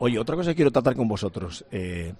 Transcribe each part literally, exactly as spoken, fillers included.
Oye, otra cosa que quiero tratar con vosotros. Eh,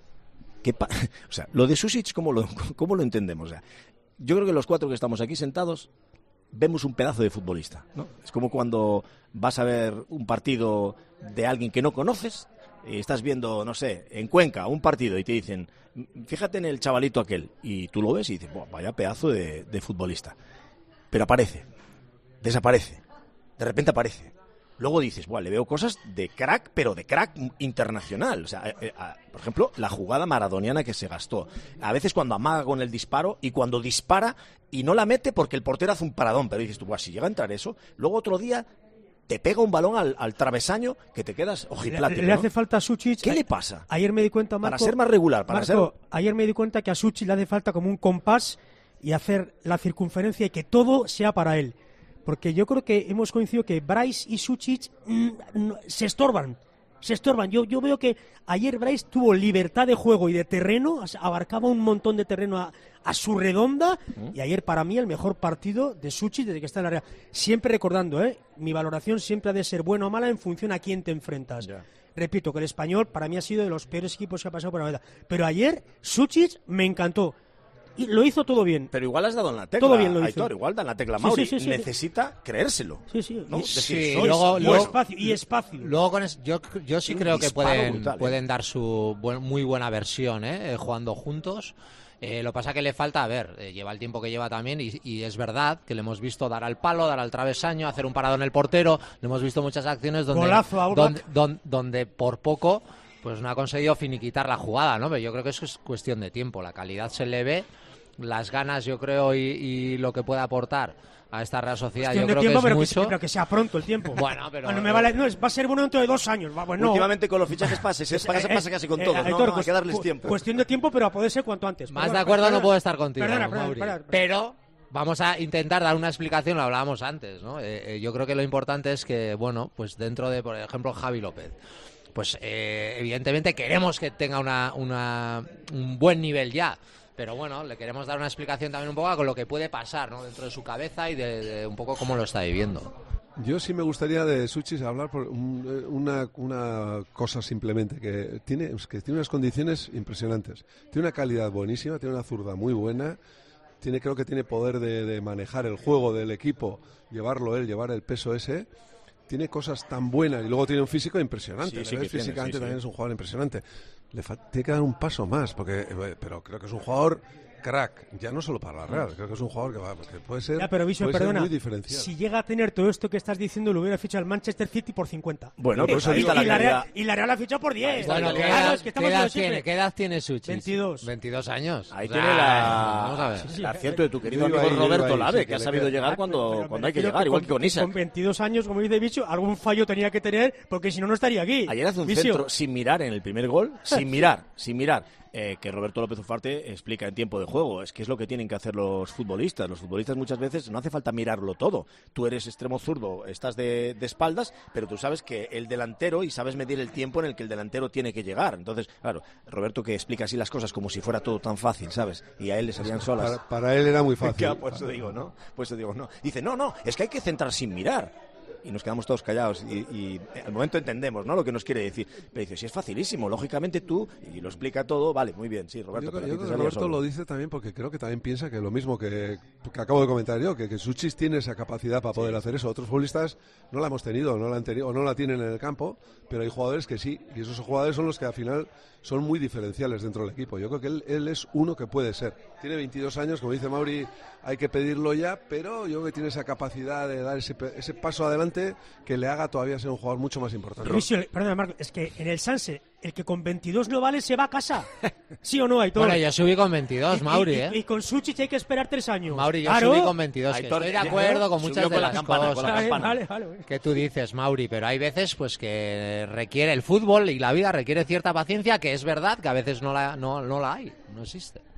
¿qué pa- o sea, lo de Sušić, ¿cómo lo, cómo lo entendemos? O sea, yo creo que los cuatro que estamos aquí sentados vemos un pedazo de futbolista, ¿no? Es como cuando vas a ver un partido de alguien que no conoces y estás viendo, no sé, en Cuenca un partido y te dicen, fíjate en el chavalito aquel, y tú lo ves y dices, vaya pedazo de, de futbolista. Pero aparece, desaparece, de repente aparece. Luego dices, bueno, le veo cosas de crack, pero de crack internacional. O sea, eh, eh, por ejemplo, la jugada maradoniana que se gastó. A veces cuando amaga con el disparo y cuando dispara y no la mete porque el portero hace un paradón. Pero dices tú, bueno, si llega a entrar eso, luego otro día te pega un balón al, al travesaño que te quedas ojiplático. Le, le hace ¿no? falta a Sušić. ¿Qué le pasa? Ayer me di cuenta, Marco, para ser más regular, para Marco, ser... ayer me di cuenta que a Sušić le hace falta como un compás y hacer la circunferencia y que todo sea para él. Porque yo creo que hemos coincidido que Bryce y Sušić mm, no, se estorban, se estorban. Yo, yo veo que ayer Bryce tuvo libertad de juego y de terreno, abarcaba un montón de terreno a, a su redonda, ¿Mm? y ayer para mí el mejor partido de Sušić desde que está en la área. Siempre recordando, ¿eh? Mi valoración siempre ha de ser buena o mala en función a quién te enfrentas. Yeah. Repito que el Español para mí ha sido de los peores equipos que ha pasado por la vida. Pero ayer Sušić me encantó. Y lo hizo todo bien. Pero igual has dado en la tecla, todo bien lo hizo. Aitor, igual da en la tecla Mauri. Sí, sí, sí, sí. Necesita creérselo. Sí, sí. ¿no? Y, Decir, sí, sois, luego, y luego, espacio. Y espacio. Luego con es, yo, yo sí Un creo que pueden, brutal, ¿eh? pueden dar su buen, muy buena versión, ¿eh? jugando juntos. Eh, lo que pasa que le falta, a ver, eh, lleva el tiempo que lleva también y, y es verdad que le hemos visto dar al palo, dar al travesaño, hacer un parado en el portero. Le hemos visto muchas acciones donde, Golazo, donde, donde, donde por poco pues no ha conseguido finiquitar la jugada, ¿no? Pero yo creo que eso es cuestión de tiempo. La calidad se le ve. Las ganas, yo creo, y, y lo que puede aportar a esta Real Sociedad, yo creo tiempo, que es pero mucho. Que, pero que sea pronto el tiempo. Bueno, pero... No, me vale, no, va a ser bueno dentro de dos años. Va, bueno, últimamente con los fichajes pases, es, pasa, pasa casi con eh, todos, eh, ¿no? Aitor, no, hay que darles tiempo. Cuestión de tiempo, pero a poder ser cuanto antes. Más perdona, de acuerdo perdona, no puedo estar contigo, perdona, Mauri. perdona, perdona, perdona. Pero vamos a intentar dar una explicación, lo hablábamos antes, ¿no? Eh, eh, yo creo que lo importante es que, bueno, pues dentro de, por ejemplo, Javi López, pues eh, evidentemente queremos que tenga una, una, un buen nivel ya. Pero bueno, le queremos dar una explicación también un poco con lo que puede pasar, ¿no? Dentro de su cabeza y de, de un poco cómo lo está viviendo. Yo sí me gustaría de Sušić hablar por un, una, una cosa simplemente, que tiene, que tiene unas condiciones impresionantes. Tiene una calidad buenísima, tiene una zurda muy buena, tiene, creo que tiene poder de, de manejar el juego del equipo, llevarlo él, llevar el peso ese. Tiene cosas tan buenas y luego tiene un físico impresionante. Sí, sí que físicamente tiene, sí, también sí. es un jugador impresionante. Le fa- tiene que dar un paso más, porque pero creo que es un jugador crack, ya no solo para la Real, creo que es un jugador que, va, que puede ser, ya, pero Viso, puede perdona, ser muy diferencial. Si llega a tener todo esto que estás diciendo, lo hubiera fichado al Manchester City por cincuenta. Bueno, por eso y, digo y, la la calidad. Real, y la Real ha fichado por diez. Bueno, ¿qué claro, edad, es que ¿qué estamos edad viendo tiene? siempre. ¿Qué edad tiene Sušić? veintidós. veintidós años. Ahí O sea, tiene la... Vamos a ver. Sí, sí, el acierto de tu querido Yo iba amigo ahí, yo iba Roberto ahí, Lave, sí, que ha que sabido le- llegar Pero cuando, me cuando hay que refiero llegar, igual que con Isa. Con veintidós años, como dice Bicho, algún fallo tenía que tener, porque si no, no estaría aquí. Ayer hace un Vicio. centro sin mirar en el primer gol, sin mirar, sin mirar. Eh, que Roberto López Ufarte explica en tiempo de juego. Es que es lo que tienen que hacer los futbolistas. Los futbolistas muchas veces no hace falta mirarlo todo. Tú eres extremo zurdo, estás de, de espaldas, pero tú sabes que el delantero, y sabes medir el tiempo en el que el delantero tiene que llegar. Entonces, claro, Roberto que explica así las cosas como si fuera todo tan fácil, ¿sabes? Y a él le salían solas. Para, para él era muy fácil. Ya, por eso digo, ¿no? Por eso digo, no. Dice, no, no, es que hay que centrar sin mirar. Y nos quedamos todos callados y, y al momento entendemos, ¿no?, lo que nos quiere decir. Pero dice, si es facilísimo, lógicamente tú, y lo explica todo, vale, muy bien, sí, Roberto. Yo, pero yo a ti te creo que salía Roberto solo. lo dice también porque creo que también piensa que lo mismo que, que acabo de comentar yo, que, que Sušić tiene esa capacidad para poder hacer eso. Otros futbolistas no la hemos tenido, no la han tenido o no la tienen en el campo, pero hay jugadores que sí, y esos jugadores son los que al final son muy diferenciales dentro del equipo. Yo creo que él, él es uno que puede ser. Tiene veintidós años, como dice Mauri, hay que pedirlo ya, pero yo creo que tiene esa capacidad de dar ese, ese paso adelante que le haga todavía ser un jugador mucho más importante. Vicio, perdona, Marco, es que en el Sanse, el que con veintidós no vale se va a casa. ¿Sí o no, Aitor? Bueno, yo subí con veintidós, Y- Mauri, y, y, ¿eh? y con Sušić hay que esperar tres años. Mauri, yo Claro. subí con veintidós, que Aitor, estoy de ya, acuerdo con subió muchas con de la las campana, con la cosas Vale, campana. vale, vale. que tú dices, Mauri, pero hay veces pues que requiere el fútbol y la vida requiere cierta paciencia, que es verdad que a veces no la, no, no la hay, no existe.